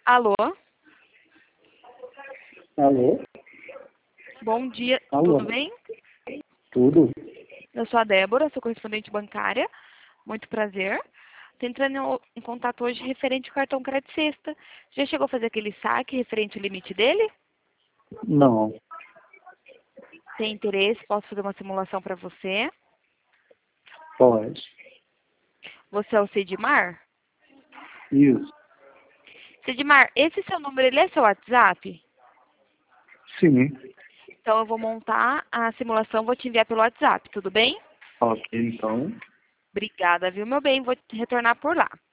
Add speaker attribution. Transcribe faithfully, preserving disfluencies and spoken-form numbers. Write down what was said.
Speaker 1: Alô?
Speaker 2: Alô?
Speaker 1: Bom dia,
Speaker 2: Alô?
Speaker 1: tudo bem?
Speaker 2: Tudo?
Speaker 1: Eu sou a Débora, sou correspondente bancária. Muito prazer. Estou entrando em contato hoje referente ao cartão Crédito Sexta. Já chegou a fazer aquele saque referente ao limite dele?
Speaker 2: Não.
Speaker 1: Tem interesse? Posso fazer uma simulação para você?
Speaker 2: Pode.
Speaker 1: Você é o Cedimar?
Speaker 2: Isso.
Speaker 1: Cedimar, esse seu número, ele é seu WhatsApp?
Speaker 2: Sim.
Speaker 1: Então eu vou montar a simulação, vou te enviar pelo WhatsApp, tudo bem?
Speaker 2: Ok, então.
Speaker 1: Obrigada, viu, meu bem? Vou te retornar por lá.